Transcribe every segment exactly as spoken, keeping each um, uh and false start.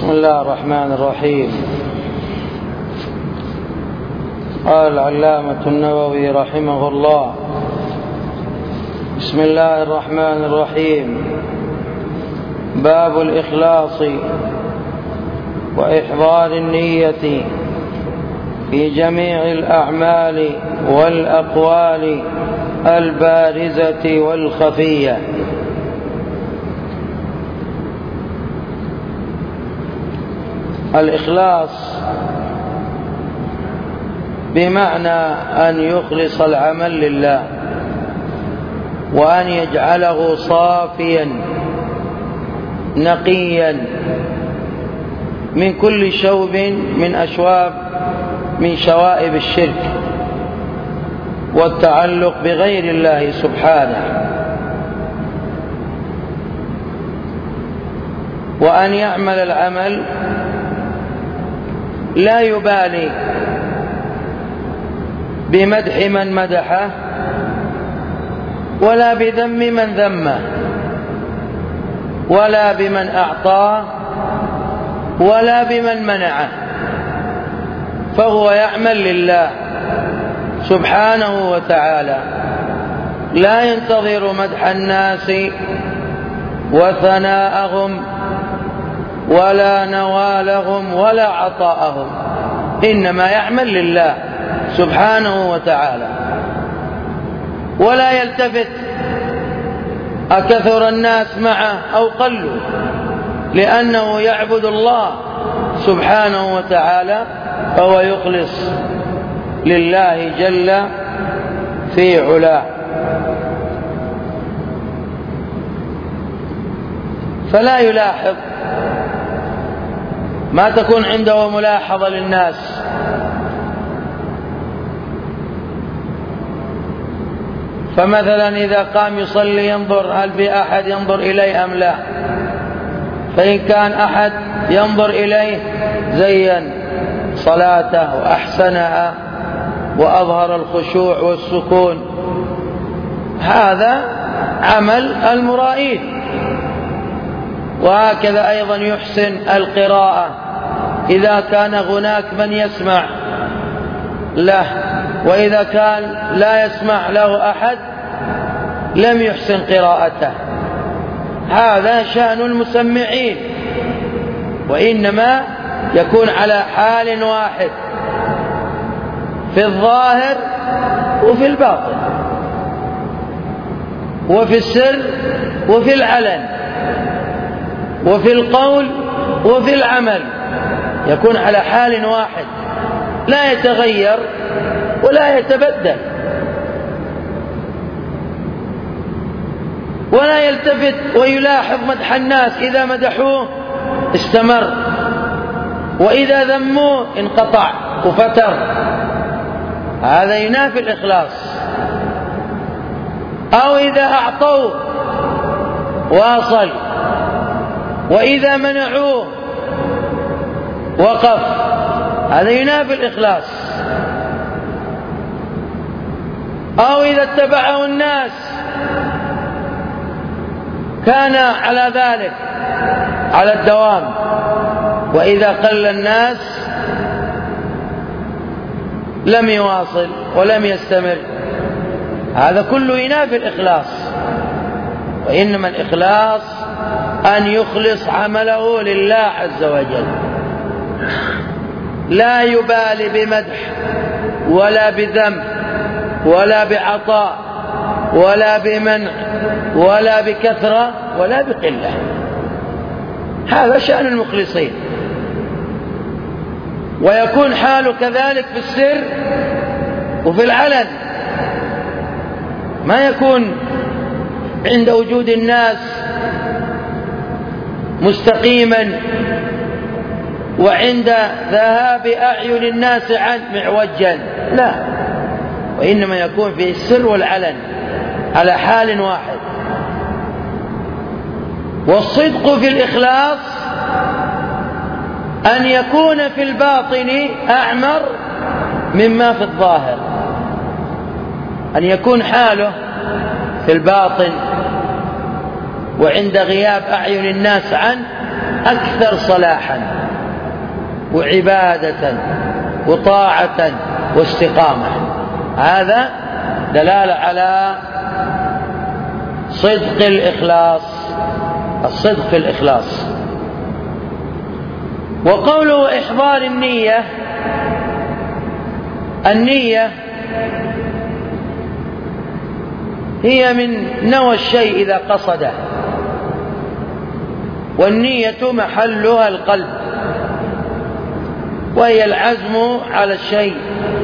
بسم الله الرحمن الرحيم. قال العلامة النووي رحمه الله: بسم الله الرحمن الرحيم. باب الإخلاص وإحضار النية في جميع الأعمال والأقوال البارزة والخفية. الإخلاص بمعنى أن يخلص العمل لله وأن يجعله صافيا نقيا من كل شوب من أشواب من شوائب الشرك والتعلق بغير الله سبحانه، وأن يعمل العمل لا يبالي بمدح من مدحه ولا بذم من ذمه ولا بمن أعطاه ولا بمن منعه، فهو يعمل لله سبحانه وتعالى، لا ينتظر مدح الناس وثناءهم ولا نوالهم ولا عطاءهم، إنما يعمل لله سبحانه وتعالى، ولا يلتفت أكثر الناس معه أو قلوا، لأنه يعبد الله سبحانه وتعالى، فهو يخلص لله جل في علاه. فلا يلاحظ ما تكون عنده ملاحظة للناس، فمثلا إذا قام يصلي ينظر هل في أحد ينظر إليه أم لا، فإن كان أحد ينظر إليه زين صلاته وأحسنها وأظهر الخشوع والسكون، هذا عمل المرائين. وهكذا أيضا يحسن القراءة إذا كان هناك من يسمع له، وإذا كان لا يسمع له أحد لم يحسن قراءته، هذا شأن المسمعين، وإنما يكون على حال واحد في الظاهر وفي الباطن وفي السر وفي العلن وفي القول وفي العمل، يكون على حال واحد لا يتغير ولا يتبدل، ولا يلتفت ويلاحظ مدح الناس، إذا مدحوه استمر وإذا ذموه انقطع وفتر، هذا ينافي الإخلاص. أو إذا أعطوه واصل، وإذا منعوه وقف، هذا ينافي الإخلاص. أو إذا اتبعه الناس كان على ذلك على الدوام، وإذا قل الناس لم يواصل ولم يستمر، هذا كله ينافي الإخلاص. وإنما الإخلاص أن يخلص عمله لله عز وجل، لا يبالي بمدح ولا بذم ولا بعطاء ولا بمنع ولا بكثرة ولا بقلة، هذا شأن المخلصين. ويكون حاله كذلك في السر وفي العلن، ما يكون عند وجود الناس مستقيما وعند ذهاب أعين الناس عنه معوجا، لا، وإنما يكون في السر والعلن على حال واحد. والصدق في الإخلاص أن يكون في الباطن أعمر مما في الظاهر، أن يكون حاله في الباطن وعند غياب أعين الناس عنه أكثر صلاحا وعبادة وطاعة واستقامة. هذا دلالة على صدق الإخلاص، الصدق في الإخلاص. وقوله إحضار النية، النية هي من نوى الشيء إذا قصده، والنية محلها القلب، وهي العزم على الشيء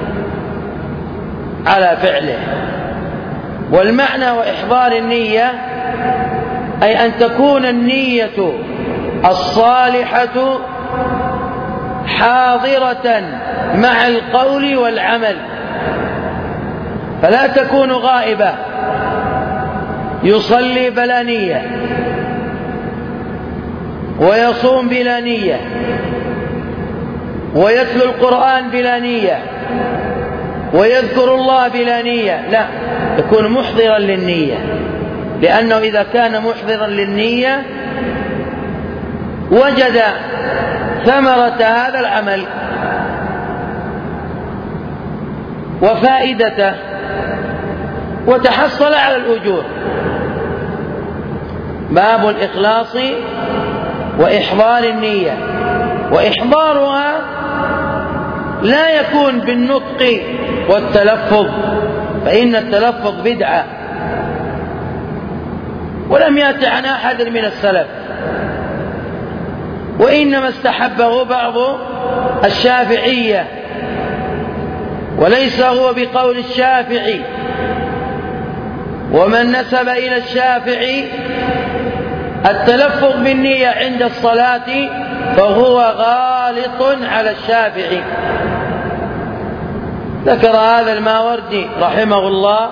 على فعله. والمعنى وإحضار النية أي أن تكون النية الصالحة حاضرة مع القول والعمل، فلا تكون غائبة. يصلي بلا نية، ويصوم بلا نية، ويتلو القرآن بلا نية، ويذكر الله بلا نية، لا، يكون محضرا للنية، لأنه إذا كان محضرا للنية وجد ثمرة هذا العمل وفائدته وتحصل على الأجور. باب الإخلاص وإحضار النية. وإحضارها لا يكون بالنطق والتلفظ، فإن التلفظ بدعة، ولم يأت عن أحد من السلف، وإنما استحبه بعض الشافعية، وليس هو بقول الشافعي. ومن نسب إلى الشافعي التلفظ بالنية عند الصلاة فهو غالط على الشافعي. ذكر هذا الماوردي رحمه الله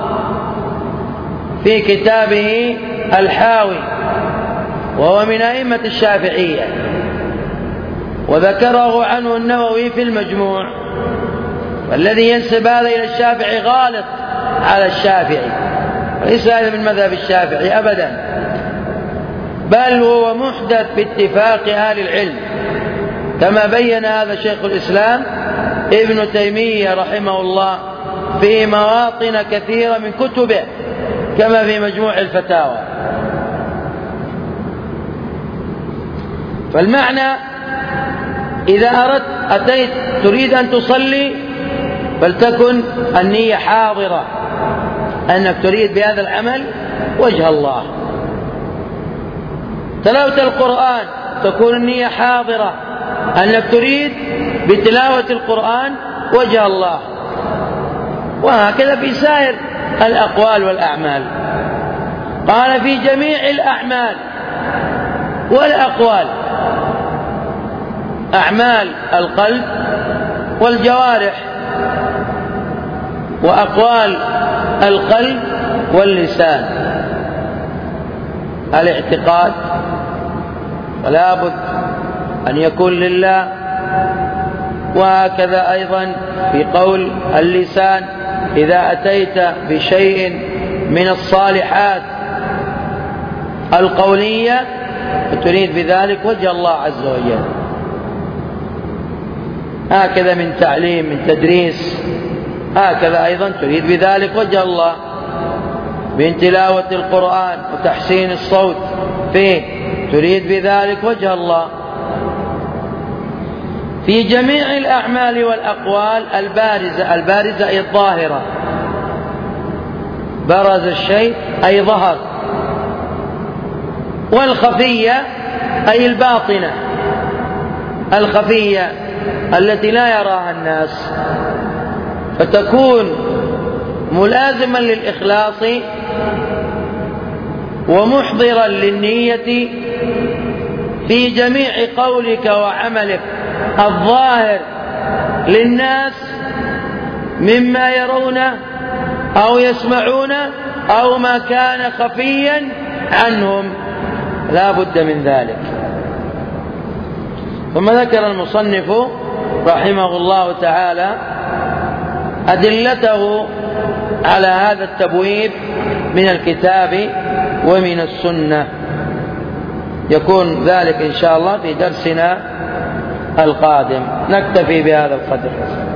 في كتابه الحاوي، وهو من أئمة الشافعية، وذكره عنه النووي في المجموع. والذي ينسب هذا إلى الشافعي غالط على الشافعي، وليس هذا من مذهب الشافعي أبدا، بل هو محدث باتفاق أهل العلم، كما بين هذا شيخ الإسلام ابن تيمية رحمه الله في مواطن كثيرة من كتبه، كما في مجموع الفتاوى. فالمعنى إذا أردت أتيت تريد أن تصلي فلتكن النية حاضرة، أنك تريد بهذا العمل وجه الله. تلاوة القرآن تكون النية حاضرة، أنك تريد بتلاوة القرآن وجه الله. وهكذا في سائر الأقوال والأعمال. قال في جميع الأعمال والأقوال، أعمال القلب والجوارح، وأقوال القلب واللسان. الاعتقاد فلا بد أن يكون لله، وهكذا أيضا في قول اللسان إذا أتيت بشيء من الصالحات القولية فتريد بذلك وجه الله عز وجل. هكذا من تعليم، من تدريس، هكذا أيضا تريد بذلك وجه الله. من تلاوة القرآن وتحسين الصوت فيه تريد بذلك وجه الله. في جميع الأعمال والأقوال البارزة، البارزة أي الظاهرة، برز الشيء أي ظهر، والخفية أي الباطنة، الخفية التي لا يراها الناس، فتكون ملازما للإخلاص ومحضرا للنية في جميع قولك وعملك الظاهر للناس مما يرونه أو يسمعونه أو ما كان خفيا عنهم، لا بد من ذلك. ثم ذكر المصنف رحمه الله تعالى أدلته على هذا التبويب من الكتاب ومن السنة. يكون ذلك إن شاء الله في درسنا القادم. نكتفي بهذا القدر.